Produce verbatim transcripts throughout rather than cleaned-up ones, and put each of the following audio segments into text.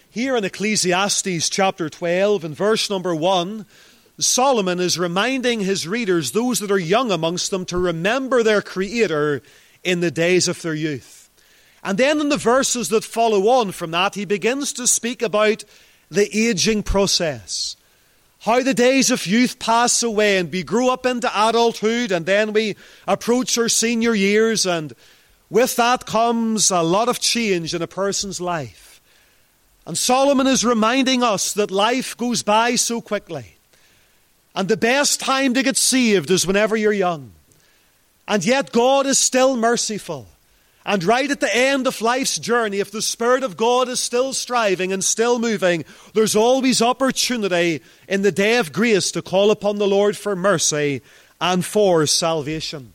Here in Ecclesiastes chapter twelve and verse number one, Solomon is reminding his readers, those that are young amongst them, to remember their Creator in the days of their youth. And then in the verses that follow on from that, he begins to speak about the aging process. How the days of youth pass away and we grow up into adulthood, and then we approach our senior years, and with that comes a lot of change in a person's life. And Solomon is reminding us that life goes by so quickly. And the best time to get saved is whenever you're young. And yet God is still merciful. And right at the end of life's journey, if the Spirit of God is still striving and still moving, there's always opportunity in the day of grace to call upon the Lord for mercy and for salvation.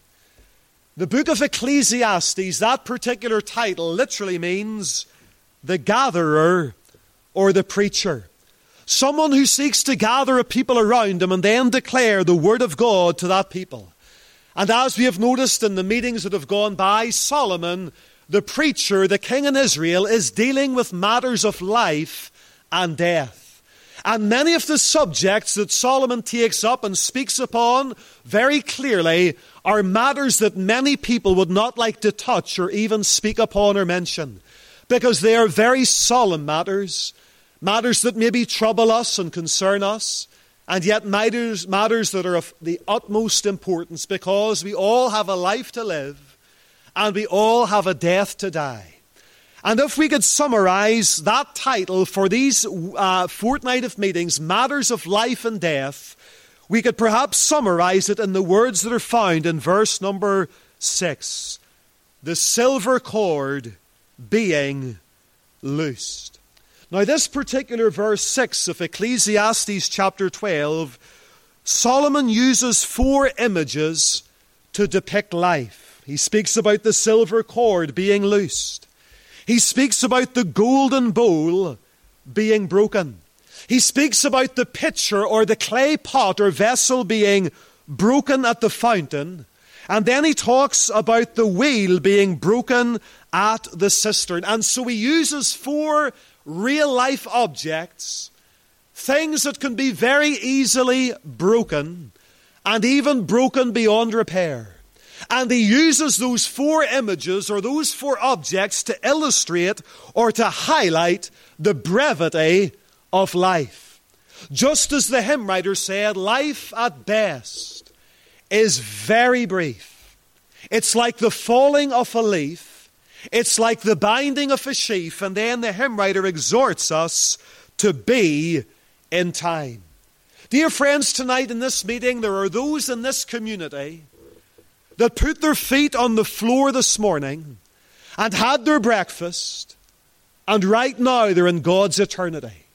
The book of Ecclesiastes, that particular title, literally means the gatherer or the preacher. Someone who seeks to gather a people around him and then declare the word of God to that people. And as we have noticed in the meetings that have gone by, Solomon, the preacher, the king in Israel, is dealing with matters of life and death. And many of the subjects that Solomon takes up and speaks upon very clearly are matters that many people would not like to touch or even speak upon or mention, because they are very solemn matters, matters that maybe trouble us and concern us, and yet matters, matters that are of the utmost importance, because we all have a life to live and we all have a death to die. And if we could summarize that title for these uh, fortnight of meetings, Matters of Life and Death, we could perhaps summarize it in the words that are found in verse number six. The silver cord being loosed. Now this particular verse six of Ecclesiastes chapter twelve, Solomon uses four images to depict life. He speaks about the silver cord being loosed. He speaks about the golden bowl being broken. He speaks about the pitcher or the clay pot or vessel being broken at the fountain. And then he talks about the wheel being broken at the cistern. And so he uses four real-life objects, things that can be very easily broken, and even broken beyond repair. And he uses those four images or those four objects to illustrate or to highlight the brevity of life. Just as the hymn writer said, life at best is very brief. It's like the falling of a leaf. It's like the binding of a sheaf. And then the hymn writer exhorts us to be in time. Dear friends, tonight in this meeting, there are those in this community that put their feet on the floor this morning and had their breakfast, and right now they're in God's eternity.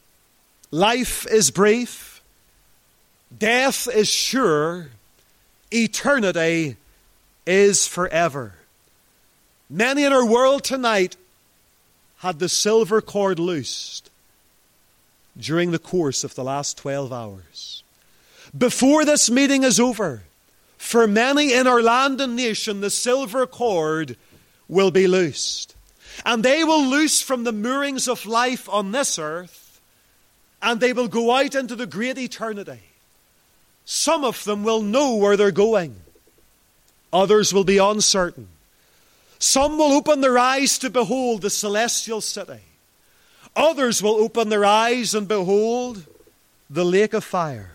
Life is brief. Death is sure. Eternity is forever. Many in our world tonight had the silver cord loosed during the course of the last twelve hours. Before this meeting is over, for many in our land and nation, the silver cord will be loosed. And they will loose from the moorings of life on this earth, and they will go out into the great eternity. Some of them will know where they're going. Others will be uncertain. Some will open their eyes to behold the celestial city. Others will open their eyes and behold the lake of fire.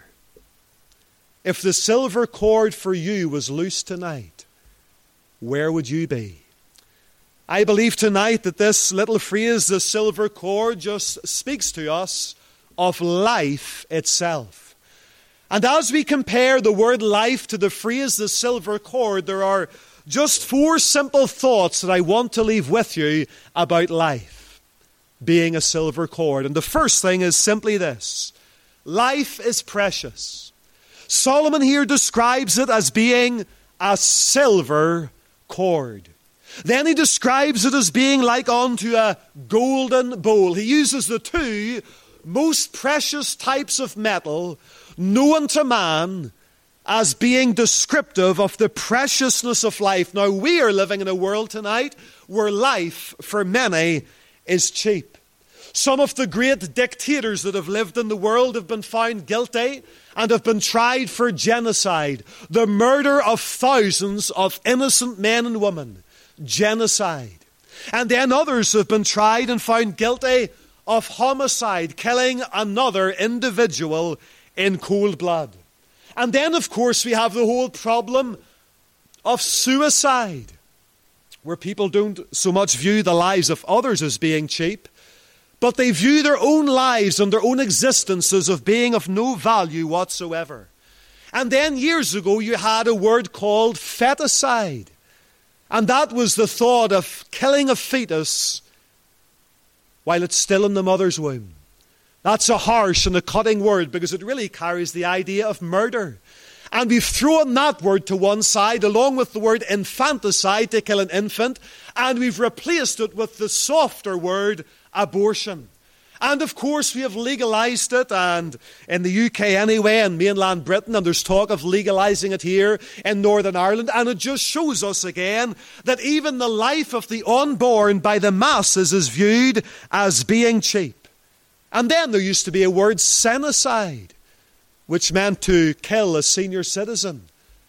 If the silver cord for you was loosed tonight, where would you be? I believe tonight that this little phrase, the silver cord, just speaks to us of life itself. And as we compare the word life to the phrase, the silver cord, there are just four simple thoughts that I want to leave with you about life being a silver cord. And the first thing is simply this: life is precious. Solomon here describes it as being a silver cord. Then he describes it as being like unto a golden bowl. He uses the two most precious types of metal known to man as being descriptive of the preciousness of life. Now, we are living in a world tonight where life, for many, is cheap. Some of the great dictators that have lived in the world have been found guilty and have been tried for genocide, the murder of thousands of innocent men and women, genocide. And then others have been tried and found guilty of homicide, killing another individual in cold blood. And then, of course, we have the whole problem of suicide, where people don't so much view the lives of others as being cheap, but they view their own lives and their own existences of being of no value whatsoever. And then years ago you had a word called feticide. And that was the thought of killing a fetus while it's still in the mother's womb. That's a harsh and a cutting word because it really carries the idea of murder. And we've thrown that word to one side along with the word infanticide, to kill an infant, and we've replaced it with the softer word abortion. And of course we have legalized it, and in the U K anyway, in mainland Britain, and there's talk of legalizing it here in Northern Ireland, and it just shows us again that even the life of the unborn by the masses is viewed as being cheap. And then there used to be a word senocide, which meant to kill a senior citizen.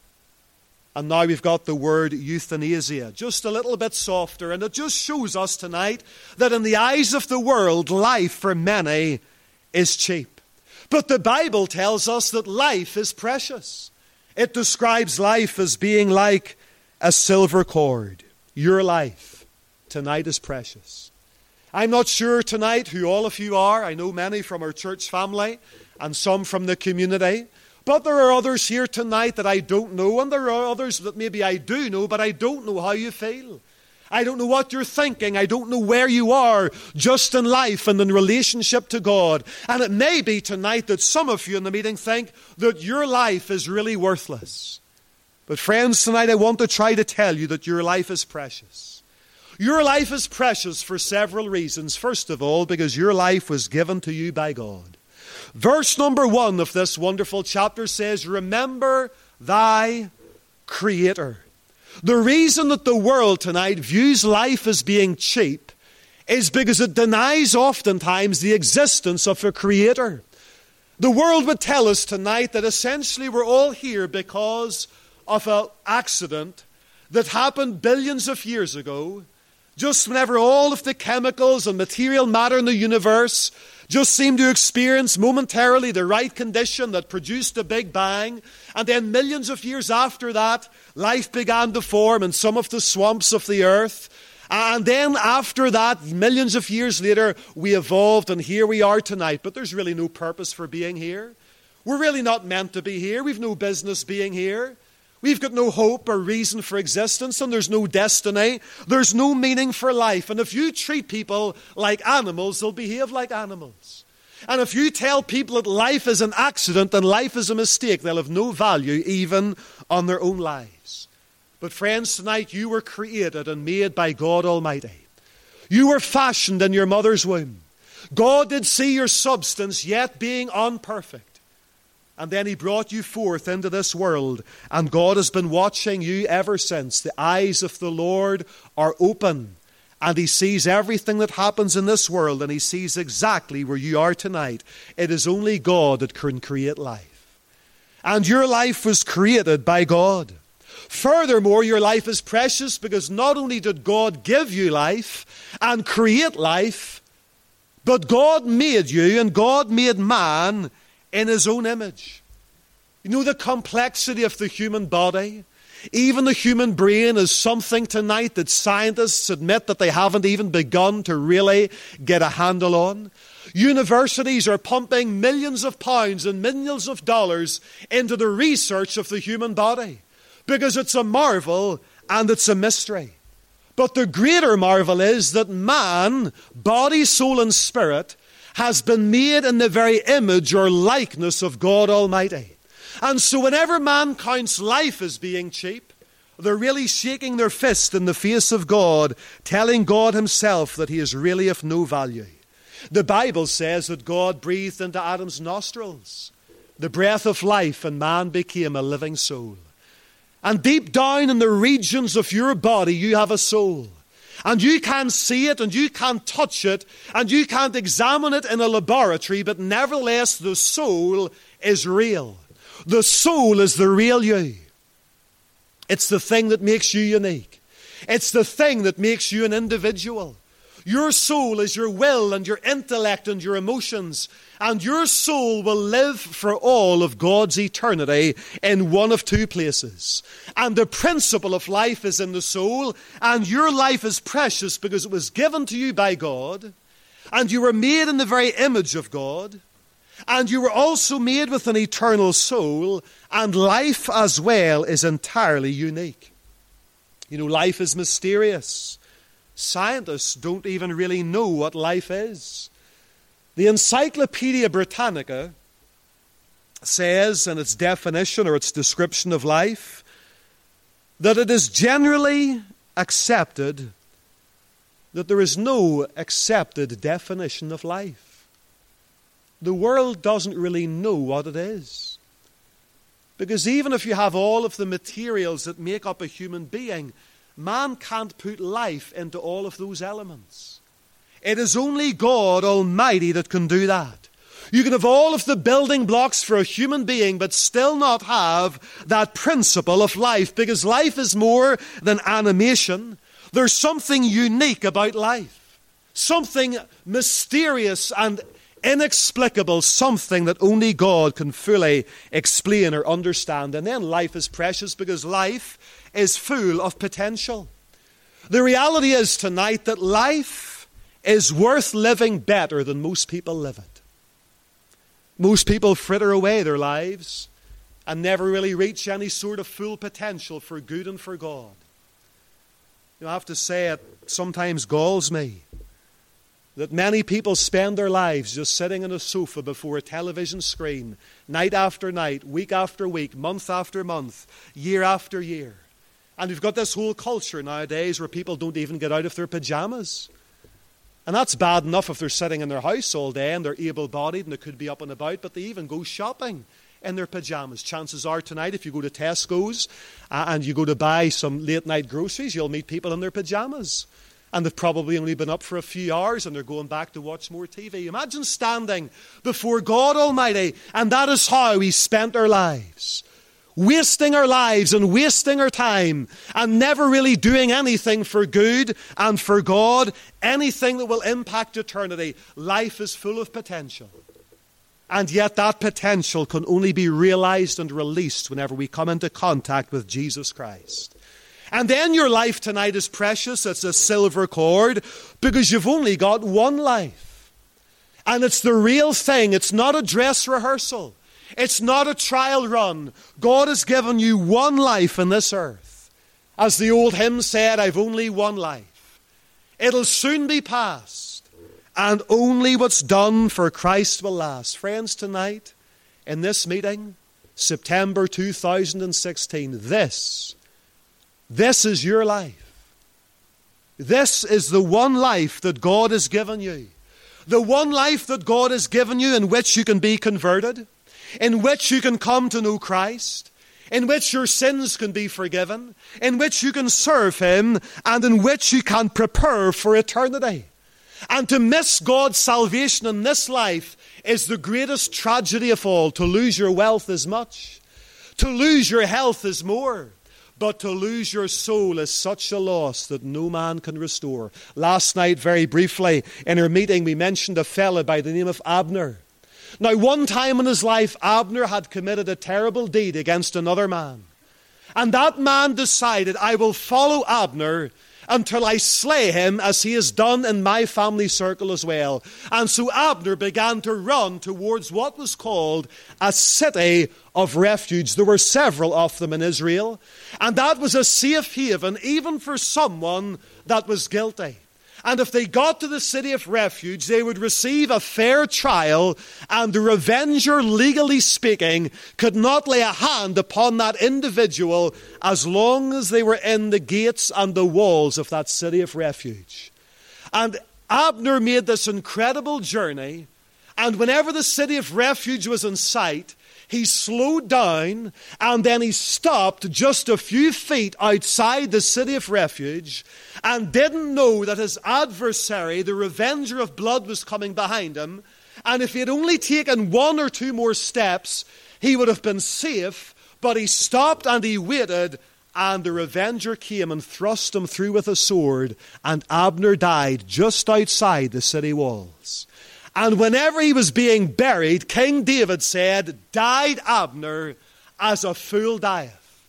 And now we've got the word euthanasia, just a little bit softer. And it just shows us tonight that in the eyes of the world, life for many is cheap. But the Bible tells us that life is precious. It describes life as being like a silver cord. Your life tonight is precious. I'm not sure tonight who all of you are. I know many from our church family and some from the community. But there are others here tonight that I don't know, and there are others that maybe I do know, but I don't know how you feel. I don't know what you're thinking. I don't know where you are just in life and in relationship to God. And it may be tonight that some of you in the meeting think that your life is really worthless. But friends, tonight I want to try to tell you that your life is precious. Your life is precious for several reasons. First of all, because your life was given to you by God. Verse number one of this wonderful chapter says, remember thy Creator. The reason that the world tonight views life as being cheap is because it denies oftentimes the existence of a Creator. The world would tell us tonight that essentially we're all here because of an accident that happened billions of years ago, just whenever all of the chemicals and material matter in the universe just seemed to experience momentarily the right condition that produced the Big Bang. And then millions of years after that, life began to form in some of the swamps of the earth. And then after that, millions of years later, we evolved, and here we are tonight. But there's really no purpose for being here. We're really not meant to be here. We've no business being here. We've got no hope or reason for existence, and there's no destiny. There's no meaning for life. And if you treat people like animals, they'll behave like animals. And if you tell people that life is an accident and life is a mistake, they'll have no value even on their own lives. But friends, tonight you were created and made by God Almighty. You were fashioned in your mother's womb. God did see your substance, yet being unperfect. And then He brought you forth into this world. And God has been watching you ever since. The eyes of the Lord are open. And He sees everything that happens in this world. And He sees exactly where you are tonight. It is only God that can create life. And your life was created by God. Furthermore, your life is precious because not only did God give you life and create life, but God made you and God made man in His own image. You know the complexity of the human body? Even the human brain is something tonight that scientists admit that they haven't even begun to really get a handle on. Universities are pumping millions of pounds and millions of dollars into the research of the human body because it's a marvel and it's a mystery. But the greater marvel is that man, body, soul, and spirit, has been made in the very image or likeness of God Almighty. And so whenever man counts life as being cheap, they're really shaking their fist in the face of God, telling God Himself that He is really of no value. The Bible says that God breathed into Adam's nostrils the breath of life, and man became a living soul. And deep down in the regions of your body, you have a soul. And you can't see it, and you can't touch it, and you can't examine it in a laboratory, but nevertheless the soul is real. The soul is the real you. It's the thing that makes you unique. It's the thing that makes you an individual. Your soul is your will and your intellect and your emotions. And your soul will live for all of God's eternity in one of two places. And the principle of life is in the soul. And your life is precious because it was given to you by God. And you were made in the very image of God. And you were also made with an eternal soul. And life as well is entirely unique. You know, life is mysterious. Scientists don't even really know what life is. The Encyclopedia Britannica says in its definition or its description of life that it is generally accepted that there is no accepted definition of life. The world doesn't really know what it is. Because even if you have all of the materials that make up a human being, man can't put life into all of those elements. It is only God Almighty that can do that. You can have all of the building blocks for a human being, but still not have that principle of life, because life is more than animation. There's something unique about life, something mysterious and inexplicable, something that only God can fully explain or understand. And then life is precious because life is full of potential. The reality is tonight that life is worth living better than most people live it. Most people fritter away their lives and never really reach any sort of full potential for good and for God. You know, I have to say it sometimes galls me that many people spend their lives just sitting on a sofa before a television screen, night after night, week after week, month after month, year after year. And we've got this whole culture nowadays where people don't even get out of their pajamas. And that's bad enough if they're sitting in their house all day and they're able-bodied and they could be up and about, but they even go shopping in their pajamas. Chances are tonight, if you go to Tesco's uh, and you go to buy some late-night groceries, you'll meet people in their pajamas. And they've probably only been up for a few hours and they're going back to watch more T V. Imagine standing before God Almighty, and that is how we spent our lives. Wasting our lives and wasting our time and never really doing anything for good and for God, anything that will impact eternity. Life is full of potential. And yet that potential can only be realized and released whenever we come into contact with Jesus Christ. And then your life tonight is precious. It's a silver cord because you've only got one life. And it's the real thing. It's not a dress rehearsal. It's not a trial run. God has given you one life on this earth. As the old hymn said, I've only one life. It'll soon be past. And only what's done for Christ will last. Friends, tonight, in this meeting, September two thousand sixteen, this This is your life. This is the one life that God has given you. The one life that God has given you in which you can be converted, in which you can come to know Christ, in which your sins can be forgiven, in which you can serve Him, and in which you can prepare for eternity. And to miss God's salvation in this life is the greatest tragedy of all. To lose your wealth is much. To lose your health is more. But to lose your soul is such a loss that no man can restore. Last night, very briefly, in our meeting, we mentioned a fella by the name of Abner. Now, one time in his life, Abner had committed a terrible deed against another man. And that man decided, I will follow Abner until I slay him as he has done in my family circle as well. And so Abner began to run towards what was called a city of refuge. There were several of them in Israel. And that was a safe haven even for someone that was guilty. And if they got to the city of refuge, they would receive a fair trial, and the revenger, legally speaking, could not lay a hand upon that individual as long as they were in the gates and the walls of that city of refuge. And Abner made this incredible journey, and whenever the city of refuge was in sight, he slowed down, and then he stopped just a few feet outside the city of refuge and didn't know that his adversary, the revenger of blood, was coming behind him. And if he had only taken one or two more steps, he would have been safe. But he stopped and he waited, and the revenger came and thrust him through with a sword, and Abner died just outside the city walls. And whenever he was being buried, King David said, "Died Abner as a fool dieth."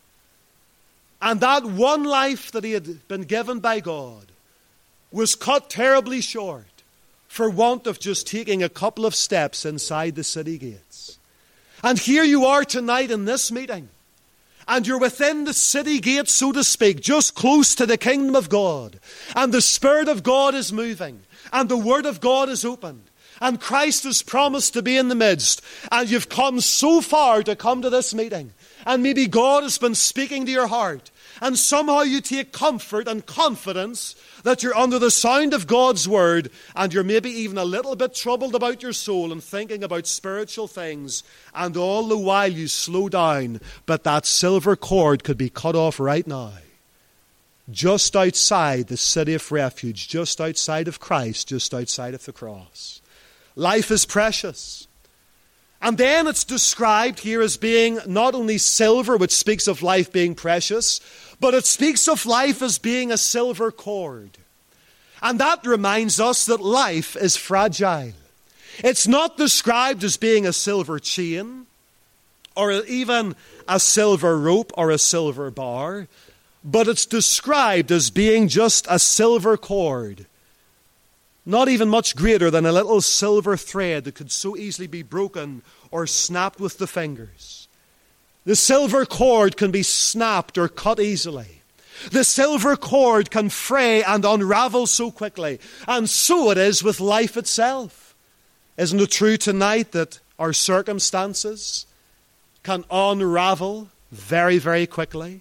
And that one life that he had been given by God was cut terribly short for want of just taking a couple of steps inside the city gates. And here you are tonight in this meeting, and you're within the city gates, so to speak, just close to the kingdom of God. And the Spirit of God is moving, and the Word of God is opened, and Christ has promised to be in the midst. And you've come so far to come to this meeting, and maybe God has been speaking to your heart, and somehow you take comfort and confidence that you're under the sound of God's word, and you're maybe even a little bit troubled about your soul and thinking about spiritual things, and all the while you slow down, but that silver cord could be cut off right now. Just outside the city of refuge, just outside of Christ, just outside of the cross. Life is precious. And then it's described here as being not only silver, which speaks of life being precious, but it speaks of life as being a silver cord. And that reminds us that life is fragile. It's not described as being a silver chain, or even a silver rope or a silver bar, but it's described as being just a silver cord. Not even much greater than a little silver thread that could so easily be broken or snapped with the fingers. The silver cord can be snapped or cut easily. The silver cord can fray and unravel so quickly. And so it is with life itself. Isn't it true tonight that our circumstances can unravel very, very quickly?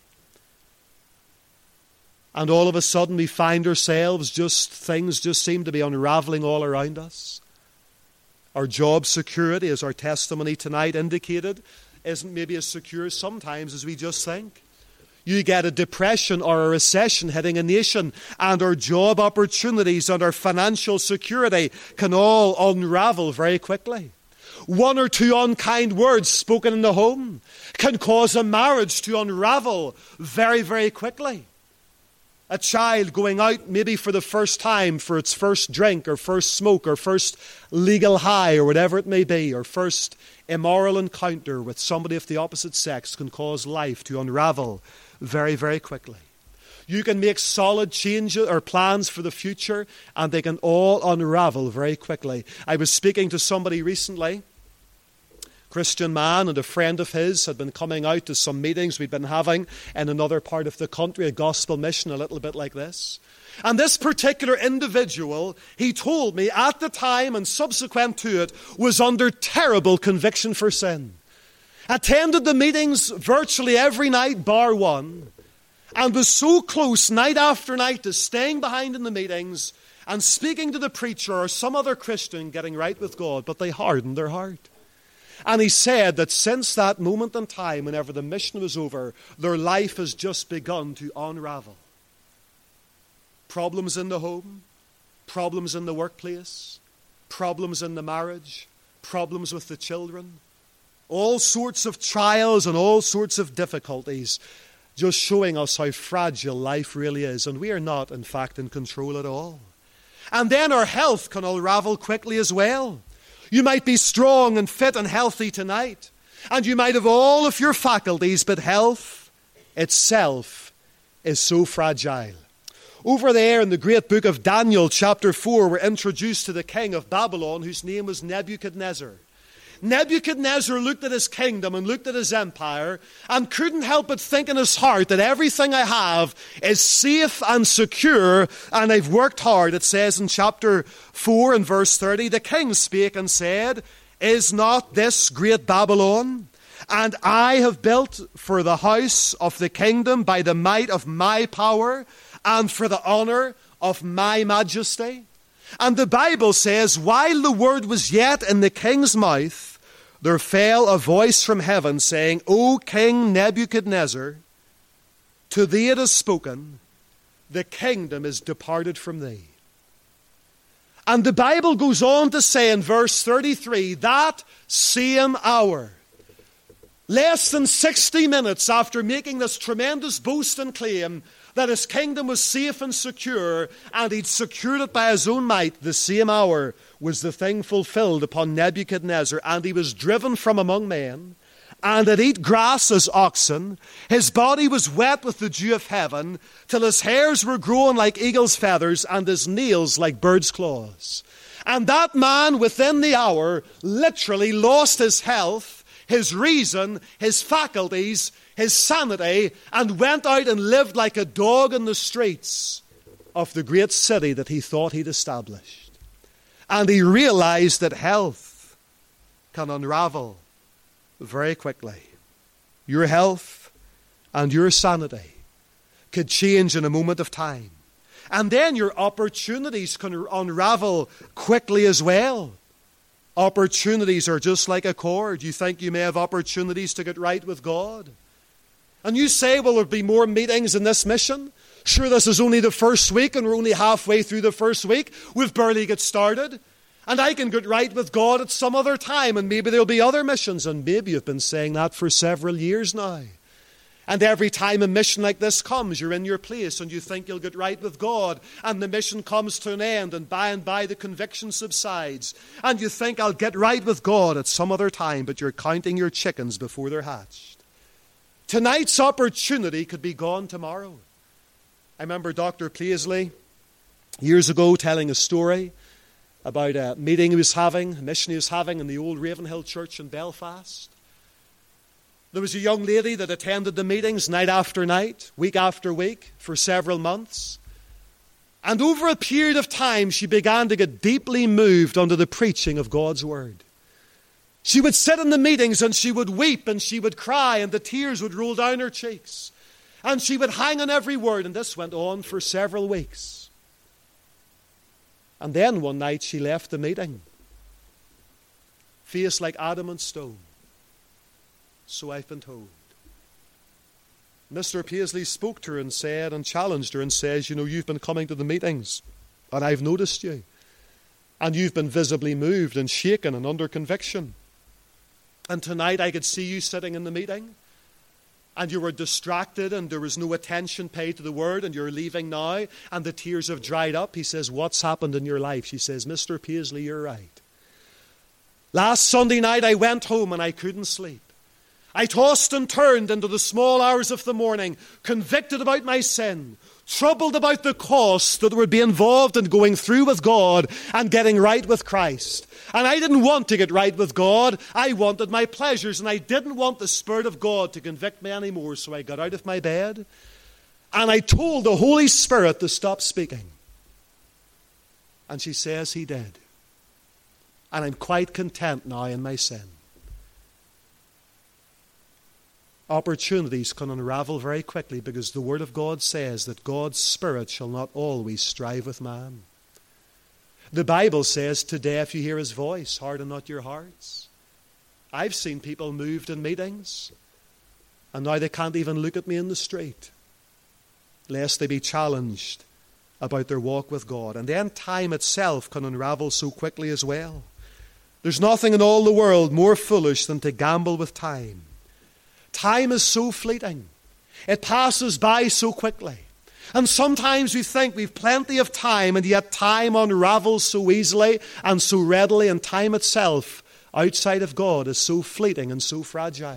And all of a sudden we find ourselves just, things just seem to be unraveling all around us. Our job security, as our testimony tonight indicated, isn't maybe as secure sometimes as we just think. You get a depression or a recession hitting a nation, and our job opportunities and our financial security can all unravel very quickly. One or two unkind words spoken in the home can cause a marriage to unravel very, very quickly. A child going out maybe for the first time for its first drink or first smoke or first legal high or whatever it may be, or first immoral encounter with somebody of the opposite sex can cause life to unravel very, very quickly. You can make solid changes or plans for the future, and they can all unravel very quickly. I was speaking to somebody recently, Christian man, and a friend of his had been coming out to some meetings we'd been having in another part of the country, a gospel mission, a little bit like this. And this particular individual, he told me at the time and subsequent to it, was under terrible conviction for sin. Attended the meetings virtually every night bar one, and was so close night after night to staying behind in the meetings and speaking to the preacher or some other Christian getting right with God, but they hardened their heart. And he said that since that moment in time, whenever the mission was over, their life has just begun to unravel. Problems in the home, problems in the workplace, problems in the marriage, problems with the children, all sorts of trials and all sorts of difficulties, just showing us how fragile life really is. And we are not, in fact, in control at all. And then our health can unravel quickly as well. You might be strong and fit and healthy tonight, and you might have all of your faculties, but health itself is so fragile. Over there in the great book of Daniel, chapter four, we're introduced to the king of Babylon, whose name was Nebuchadnezzar. Nebuchadnezzar looked at his kingdom and looked at his empire and couldn't help but think in his heart that everything I have is safe and secure, and I've worked hard. It says in chapter four and verse thirty, the king spake and said, is not this great Babylon? And I have built for the house of the kingdom by the might of my power and for the honor of my majesty. And the Bible says, while the word was yet in the king's mouth, there fell a voice from heaven saying, O King Nebuchadnezzar, to thee it is spoken, the kingdom is departed from thee. And the Bible goes on to say in verse thirty-three, that same hour, less than sixty minutes after making this tremendous boast and claim that his kingdom was safe and secure, and he'd secured it by his own might, the same hour was the thing fulfilled upon Nebuchadnezzar, and he was driven from among men, and did eat grass as oxen. His body was wet with the dew of heaven, till his hairs were grown like eagle's feathers, and his nails like bird's claws. And that man within the hour literally lost his health, his reason, his faculties, his sanity, and went out and lived like a dog in the streets of the great city that he thought he'd established. And he realized that health can unravel very quickly. Your health and your sanity could change in a moment of time. And then your opportunities can unravel quickly as well. Opportunities are just like a cord. You think you may have opportunities to get right with God. And you say, will there be more meetings in this mission? Sure, this is only the first week and we're only halfway through the first week. We've barely got started. And I can get right with God at some other time, and maybe there'll be other missions. And maybe you've been saying that for several years now. And every time a mission like this comes, you're in your place and you think you'll get right with God, and the mission comes to an end, and by and by the conviction subsides, and you think, I'll get right with God at some other time, but you're counting your chickens before they're hatched. Tonight's opportunity could be gone tomorrow. I remember Doctor Paisley years ago telling a story about a meeting he was having, a mission he was having in the old Ravenhill Church in Belfast. There was a young lady that attended the meetings night after night, week after week, for several months. And over a period of time, she began to get deeply moved under the preaching of God's Word. She would sit in the meetings and she would weep and she would cry, and the tears would roll down her cheeks. And she would hang on every word, and this went on for several weeks. And then one night she left the meeting, face like adamant stone. So I've been told. Mister Paisley spoke to her and said, and challenged her and says, you know, you've been coming to the meetings, and I've noticed you. And you've been visibly moved and shaken and under conviction. And tonight I could see you sitting in the meeting, and you were distracted and there was no attention paid to the word, and you're leaving now and the tears have dried up. He says, what's happened in your life? She says, Mister Paisley, you're right. Last Sunday night I went home and I couldn't sleep. I tossed and turned into the small hours of the morning, convicted about my sin, troubled about the cost that would be involved in going through with God and getting right with Christ. And I didn't want to get right with God. I wanted my pleasures, and I didn't want the Spirit of God to convict me anymore. So I got out of my bed and I told the Holy Spirit to stop speaking. And she says he did. And I'm quite content now in my sin. Opportunities can unravel very quickly, because the Word of God says that God's Spirit shall not always strive with man. The Bible says, today if you hear His voice, harden not your hearts. I've seen people moved in meetings, and now they can't even look at me in the street, lest they be challenged about their walk with God. And then time itself can unravel so quickly as well. There's nothing in all the world more foolish than to gamble with time. Time is so fleeting. It passes by so quickly. And sometimes we think we've plenty of time, and yet time unravels so easily and so readily, and time itself outside of God is so fleeting and so fragile.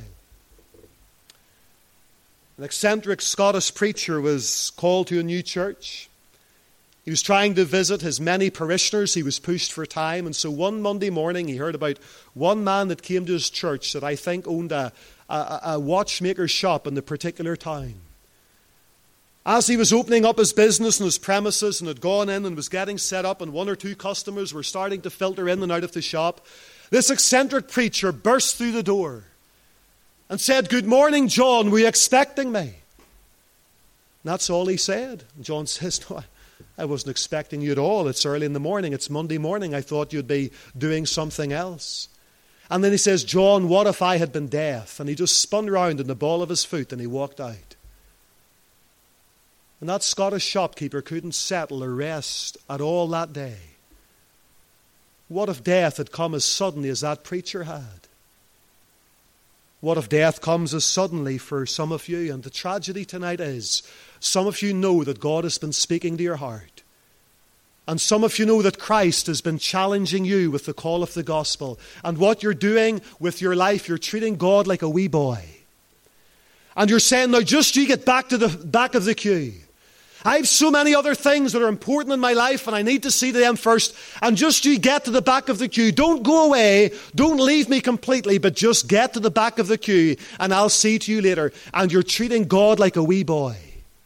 An eccentric Scottish preacher was called to a new church. He was trying to visit his many parishioners. He was pushed for time, and so one Monday morning he heard about one man that came to his church that I think owned a, a, a watchmaker's shop in the particular town. As he was opening up his business and his premises and had gone in and was getting set up, and one or two customers were starting to filter in and out of the shop, this eccentric preacher burst through the door and said, "Good morning, John, were you expecting me?" And that's all he said. And John says, "No, I wasn't expecting you at all. It's early in the morning. It's Monday morning. I thought you'd be doing something else." And then he says, John, what if I had been deaf? And he just spun round in the ball of his foot and he walked out. And that Scottish shopkeeper couldn't settle or rest at all that day. What if death had come as suddenly as that preacher had? What if death comes as suddenly for some of you? And the tragedy tonight is, some of you know that God has been speaking to your heart. And some of you know that Christ has been challenging you with the call of the gospel. And what you're doing with your life, you're treating God like a wee boy. And you're saying, now just you get back to the back of the queue. I have so many other things that are important in my life and I need to see to them first. And just you get to the back of the queue. Don't go away. Don't leave me completely, but just get to the back of the queue and I'll see to you later. And you're treating God like a wee boy,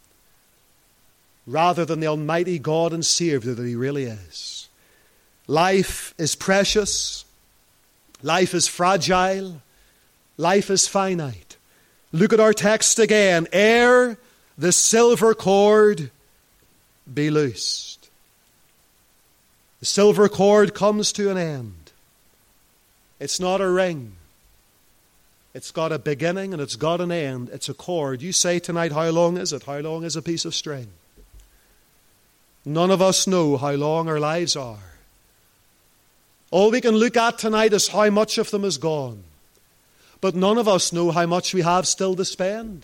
rather than the almighty God and Savior that he really is. Life is precious. Life is fragile. Life is finite. Look at our text again. Ere the silver cord be loosed. The silver cord comes to an end. It's not a ring. It's got a beginning and it's got an end. It's a cord. You say tonight, how long is it? How long is a piece of string? None of us know how long our lives are. All we can look at tonight is how much of them is gone. But none of us know how much we have still to spend.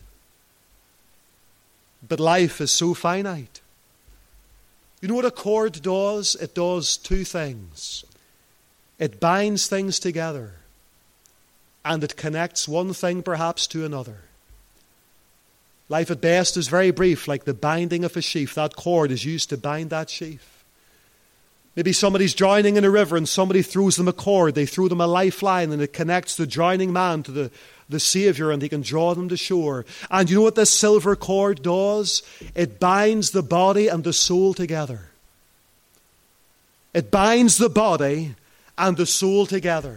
But life is so finite. You know what a cord does? It does two things. It binds things together. And it connects one thing perhaps to another. Life at best is very brief, like the binding of a sheaf. That cord is used to bind that sheaf. Maybe somebody's drowning in a river and somebody throws them a cord. They throw them a lifeline and it connects the drowning man to the, the Savior and he can draw them to shore. And you know what this silver cord does? It binds the body and the soul together. It binds the body and the soul together.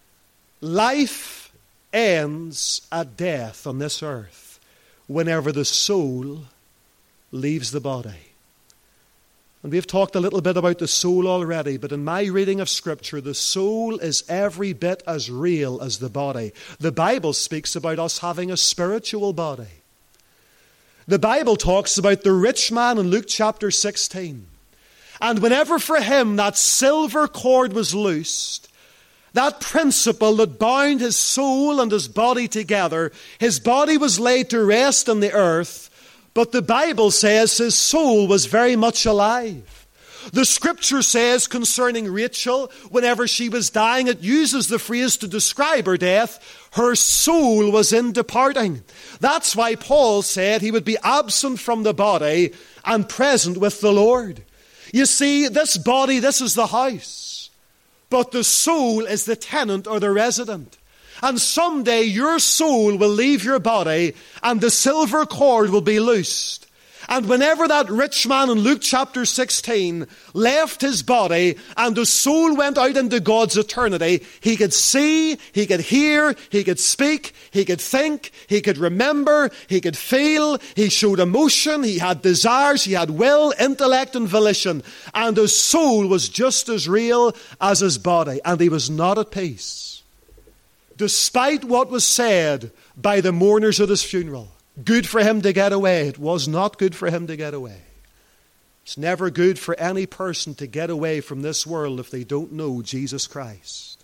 Life ends at death on this earth whenever the soul leaves the body. And we've talked a little bit about the soul already, but in my reading of Scripture, the soul is every bit as real as the body. The Bible speaks about us having a spiritual body. The Bible talks about the rich man in Luke chapter sixteen. And whenever for him that silver cord was loosed, that principle that bound his soul and his body together, his body was laid to rest on the earth, but the Bible says his soul was very much alive. The Scripture says concerning Rachel, whenever she was dying, it uses the phrase to describe her death, her soul was in departing. That's why Paul said he would be absent from the body and present with the Lord. You see, this body, this is the house. But the soul is the tenant or the resident. And someday your soul will leave your body and the silver cord will be loosed. And whenever that rich man in Luke chapter sixteen left his body and the soul went out into God's eternity, he could see, he could hear, he could speak, he could think, he could remember, he could feel, he showed emotion, he had desires, he had will, intellect and volition. And his soul was just as real as his body. And he was not at peace. Despite what was said by the mourners at his funeral. Good for him to get away. It was not good for him to get away. It's never good for any person to get away from this world if they don't know Jesus Christ.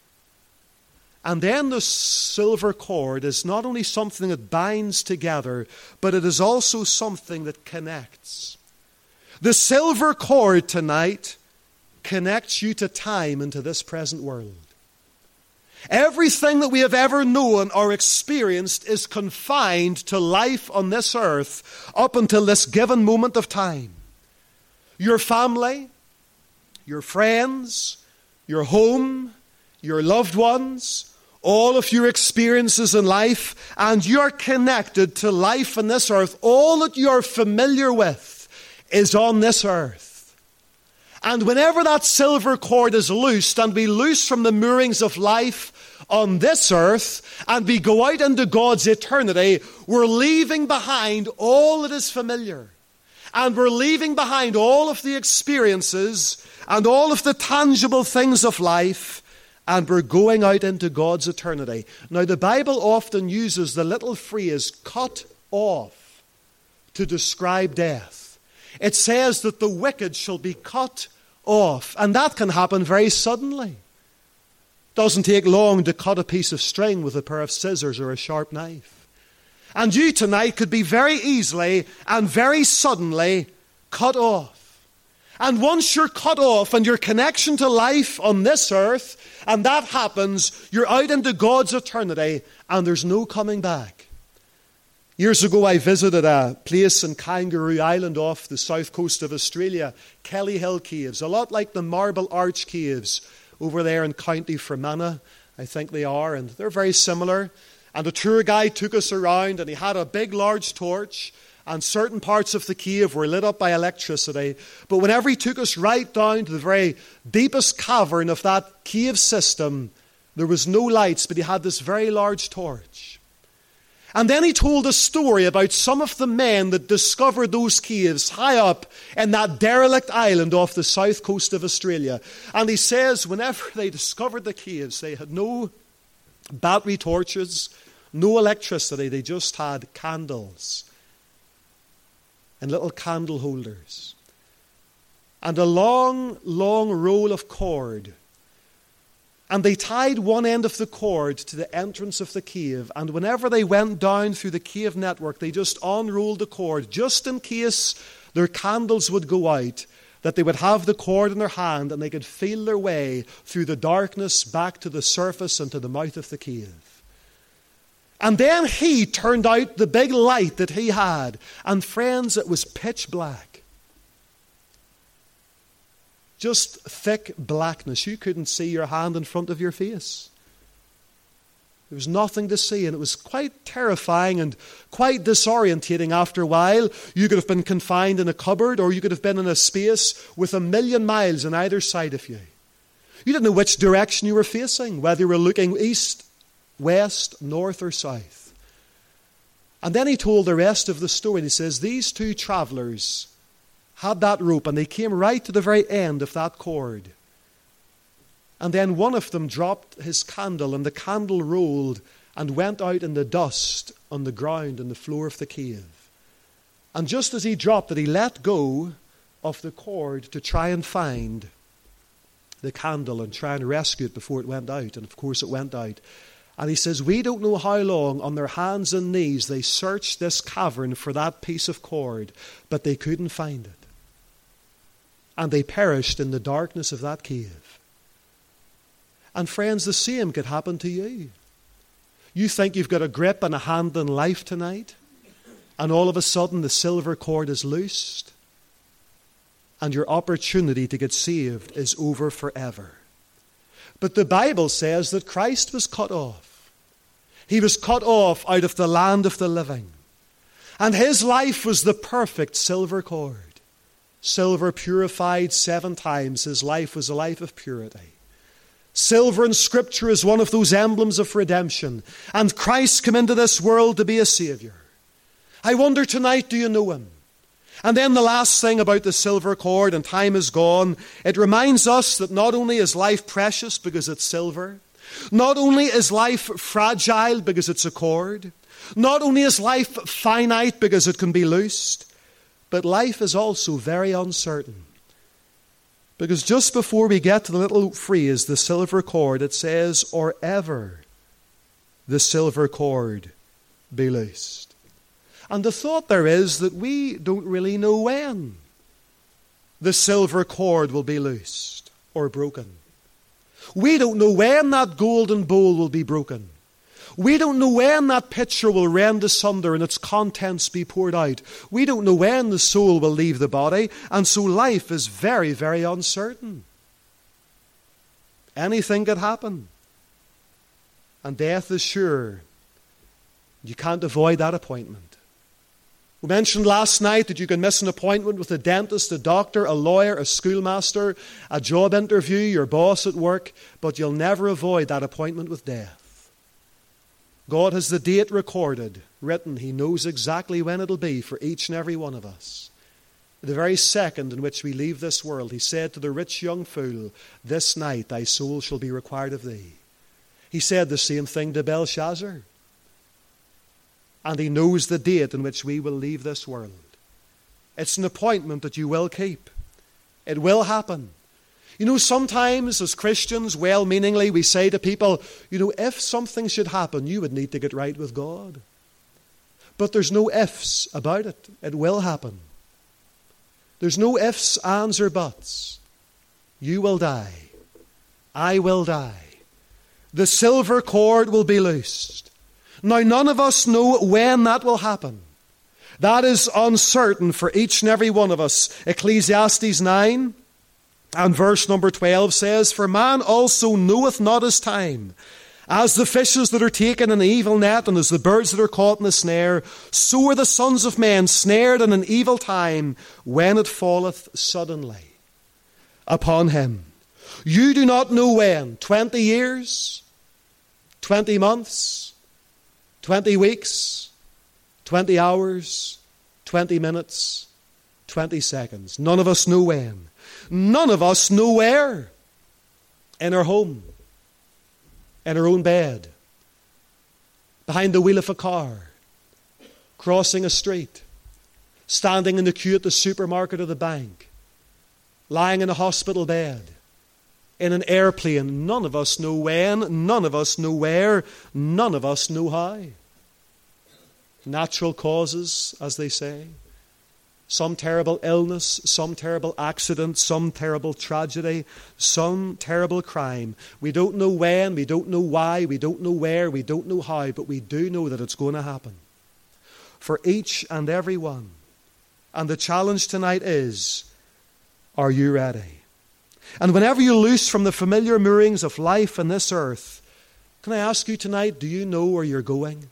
And then the silver cord is not only something that binds together, but it is also something that connects. The silver cord tonight connects you to time and to this present world. Everything that we have ever known or experienced is confined to life on this earth up until this given moment of time. Your family, your friends, your home, your loved ones, all of your experiences in life, and you're connected to life on this earth. All that you're familiar with is on this earth. And whenever that silver cord is loosed and we loose from the moorings of life on this earth and we go out into God's eternity, we're leaving behind all that is familiar. And we're leaving behind all of the experiences and all of the tangible things of life. and we're going out into God's eternity. Now, the Bible often uses the little phrase, cut off, to describe death. It says that the wicked shall be cut off, and that can happen very suddenly. It doesn't take long to cut a piece of string with a pair of scissors or a sharp knife. And you tonight could be very easily and very suddenly cut off. And once you're cut off and your connection to life on this earth, and that happens, you're out into God's eternity and there's no coming back. Years ago I visited a place in Kangaroo Island off the south coast of Australia, Kelly Hill Caves, a lot like the Marble Arch Caves over there in County Fermanagh, I think they are, and they're very similar. And a tour guide took us around and he had a big large torch, and certain parts of the cave were lit up by electricity. But whenever he took us right down to the very deepest cavern of that cave system, there was no lights, but he had this very large torch. And then he told a story about some of the men that discovered those caves high up in that derelict island off the south coast of Australia. And he says whenever they discovered the caves, they had no battery torches, no electricity. They just had candles and little candle holders and a long, long roll of cord. And they tied one end of the cord to the entrance of the cave. And whenever they went down through the cave network, they just unrolled the cord, just in case their candles would go out, that they would have the cord in their hand and they could feel their way through the darkness back to the surface and to the mouth of the cave. And then he turned out the big light that he had. And friends, it was pitch black. Just thick blackness. You couldn't see your hand in front of your face. There was nothing to see, and it was quite terrifying and quite disorientating after a while. You could have been confined in a cupboard, or you could have been in a space with a million miles on either side of you. You didn't know which direction you were facing, whether you were looking east, west, north, or south. And then he told the rest of the story. He says, these two travelers had that rope, and they came right to the very end of that cord. And then one of them dropped his candle, and the candle rolled and went out in the dust on the ground and the floor of the cave. And just as he dropped it, he let go of the cord to try and find the candle and try and rescue it before it went out. And of course it went out. And he says, we don't know how long on their hands and knees they searched this cavern for that piece of cord, but they couldn't find it. And they perished in the darkness of that cave. And friends, the same could happen to you. You think you've got a grip and a hand in life tonight, and all of a sudden the silver cord is loosed, and your opportunity to get saved is over forever. But the Bible says that Christ was cut off. He was cut off out of the land of the living. And his life was the perfect silver cord. Silver purified seven times. His life was a life of purity. Silver in Scripture is one of those emblems of redemption. And Christ came into this world to be a Savior. I wonder tonight, do you know him? And then the last thing about the silver cord, and time is gone, it reminds us that not only is life precious because it's silver, not only is life fragile because it's a cord, not only is life finite because it can be loosed, but life is also very uncertain. Because just before we get to the little phrase, the silver cord, it says, or ever the silver cord be loosed. And the thought there is that we don't really know when the silver cord will be loosed or broken. We don't know when that golden bowl will be broken. We don't know when that pitcher will rend asunder and its contents be poured out. We don't know when the soul will leave the body, and so life is very, very uncertain. Anything could happen. And death is sure. You can't avoid that appointment. We mentioned last night that you can miss an appointment with a dentist, a doctor, a lawyer, a schoolmaster, a job interview, your boss at work, but you'll never avoid that appointment with death. God has the date recorded, written. He knows exactly when it'll be for each and every one of us. The very second in which we leave this world, he said to the rich young fool, "This night thy soul shall be required of thee." He said the same thing to Belshazzar. And he knows the date in which we will leave this world. It's an appointment that you will keep. It will happen. You know, sometimes as Christians, well-meaningly, we say to people, you know, if something should happen, you would need to get right with God. But there's no ifs about it. It will happen. There's no ifs, ands, or buts. You will die. I will die. The silver cord will be loosed. Now, none of us know when that will happen. That is uncertain for each and every one of us. Ecclesiastes nine and verse number twelve says, "For man also knoweth not his time. As the fishes that are taken in the evil net, and as the birds that are caught in the snare, so are the sons of men snared in an evil time, when it falleth suddenly upon him." You do not know when. Twenty years? Twenty months? Twenty weeks? Twenty hours? Twenty minutes? Twenty seconds? None of us know when. None of us know where. In our home. In our own bed. Behind the wheel of a car. Crossing a street. Standing in the queue at the supermarket or the bank. Lying in a hospital bed. In an airplane. None of us know when. None of us know where. None of us know how. Natural causes, as they say. Some terrible illness, some terrible accident, some terrible tragedy, some terrible crime. We don't know when, we don't know why, we don't know where, we don't know how, but we do know that it's going to happen. For each and every one. And the challenge tonight is, are you ready? And whenever you loose from the familiar moorings of life on this earth, can I ask you tonight, do you know where you're going?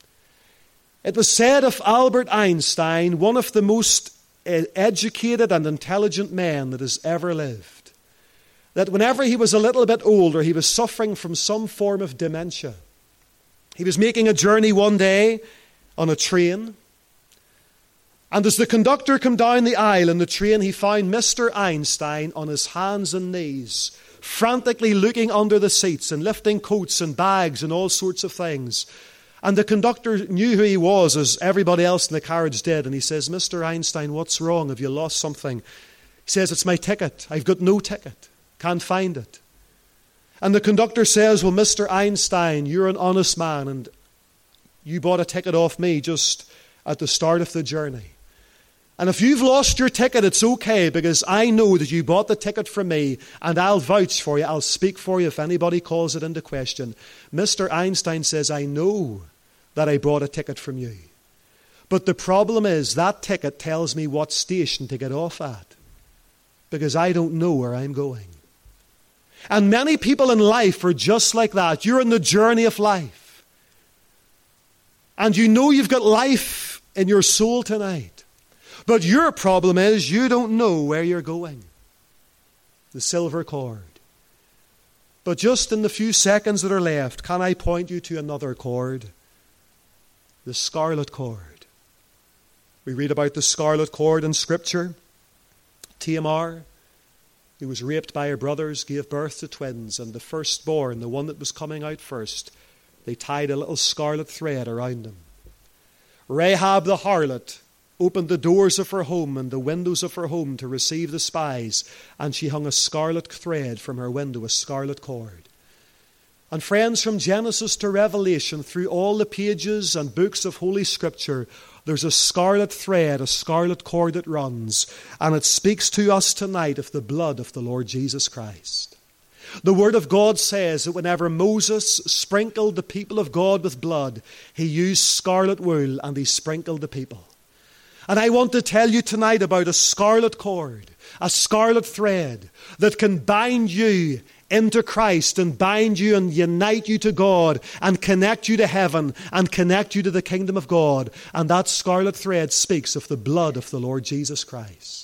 It was said of Albert Einstein, one of the most educated and intelligent men that has ever lived, that whenever he was a little bit older, he was suffering from some form of dementia. He was making a journey one day on a train, and as the conductor came down the aisle in the train, he found Mister Einstein on his hands and knees, frantically looking under the seats and lifting coats and bags and all sorts of things. And the conductor knew who he was, as everybody else in the carriage did. And he says, "Mister Einstein, what's wrong? Have you lost something?" He says, "It's my ticket. I've got no ticket. Can't find it." And the conductor says, "Well, Mister Einstein, you're an honest man, and you bought a ticket off me just at the start of the journey. And if you've lost your ticket, it's okay, because I know that you bought the ticket from me, and I'll vouch for you. I'll speak for you if anybody calls it into question." Mister Einstein says, "I know that I bought a ticket from you. But the problem is that ticket tells me what station to get off at, because I don't know where I'm going." And many people in life are just like that. You're in the journey of life. And you know you've got life in your soul tonight. But your problem is you don't know where you're going. The silver cord. But just in the few seconds that are left, can I point you to another cord? The scarlet cord. We read about the scarlet cord in Scripture. Tamar, who was raped by her brothers, gave birth to twins, and the firstborn, the one that was coming out first, they tied a little scarlet thread around him. Rahab the harlot opened the doors of her home and the windows of her home to receive the spies, and she hung a scarlet thread from her window, a scarlet cord. And friends, from Genesis to Revelation, through all the pages and books of Holy Scripture, there's a scarlet thread, a scarlet cord that runs, and it speaks to us tonight of the blood of the Lord Jesus Christ. The Word of God says that whenever Moses sprinkled the people of God with blood, he used scarlet wool and he sprinkled the people. And I want to tell you tonight about a scarlet cord, a scarlet thread that can bind you into Christ and bind you and unite you to God and connect you to heaven and connect you to the kingdom of God. And that scarlet thread speaks of the blood of the Lord Jesus Christ.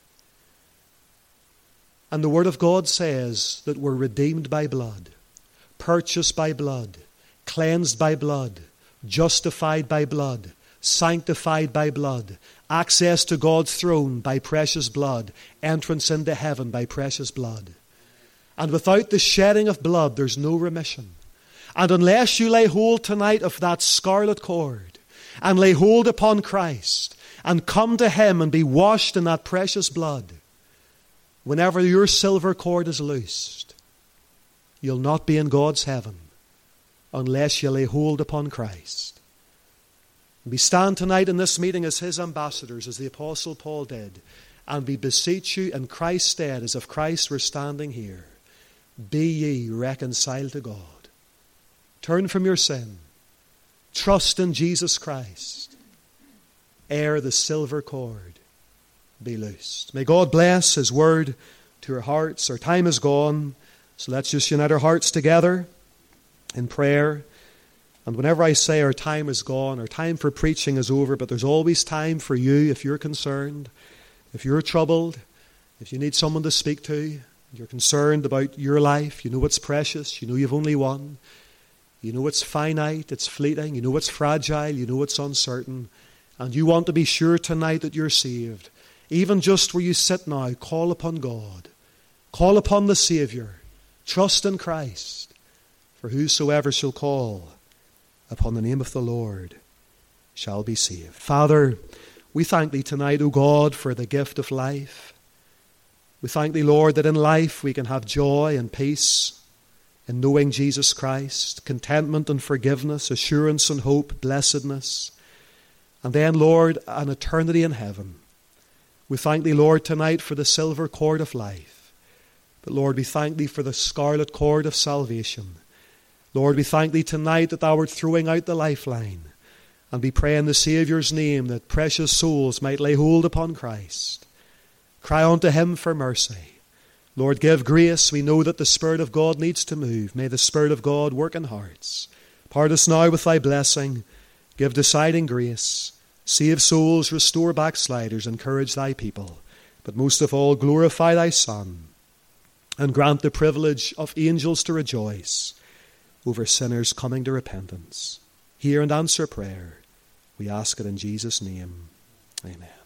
And the Word of God says that we're redeemed by blood, purchased by blood, cleansed by blood, justified by blood, sanctified by blood, access to God's throne by precious blood, entrance into heaven by precious blood. And without the shedding of blood, there's no remission. And unless you lay hold tonight of that scarlet cord and lay hold upon Christ and come to Him and be washed in that precious blood, whenever your silver cord is loosed, you'll not be in God's heaven unless you lay hold upon Christ. We stand tonight in this meeting as His ambassadors, as the Apostle Paul did, and we beseech you in Christ's stead, as if Christ were standing here, be ye reconciled to God. Turn from your sin. Trust in Jesus Christ, ere the silver cord be loosed. May God bless His word to our hearts. Our time is gone, so let's just unite our hearts together in prayer. And whenever I say our time is gone, our time for preaching is over, but there's always time for you if you're concerned, if you're troubled, if you need someone to speak to, you're concerned about your life, you know it's precious, you know you've only one, you know it's finite, it's fleeting, you know it's fragile, you know it's uncertain, and you want to be sure tonight that you're saved. Even just where you sit now, call upon God. Call upon the Saviour. Trust in Christ. For whosoever shall call upon the name of the Lord shall be saved. Father, we thank Thee tonight, O God, for the gift of life. We thank Thee, Lord, that in life we can have joy and peace in knowing Jesus Christ, contentment and forgiveness, assurance and hope, blessedness, and then, Lord, an eternity in heaven. We thank Thee, Lord, tonight for the silver cord of life. But, Lord, we thank Thee for the scarlet cord of salvation. Lord, we thank Thee tonight that Thou art throwing out the lifeline, and we pray in the Saviour's name that precious souls might lay hold upon Christ. Cry unto Him for mercy. Lord, give grace. We know that the Spirit of God needs to move. May the Spirit of God work in hearts. Part us now with Thy blessing. Give deciding grace. Save souls, restore backsliders, encourage Thy people. But most of all, glorify Thy Son, and grant the privilege of angels to rejoice over sinners coming to repentance. Hear and answer prayer. We ask it in Jesus' name. Amen.